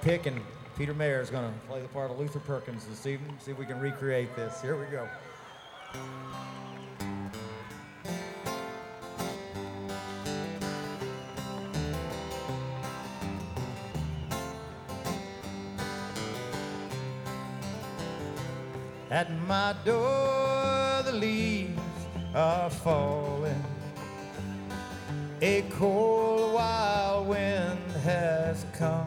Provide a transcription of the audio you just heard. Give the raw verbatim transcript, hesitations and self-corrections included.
pick, and Peter Mayer is going to play the part of Luther Perkins this evening. See if we can recreate this. Here we go. At my door the leaves are falling. A cold wild wind has come.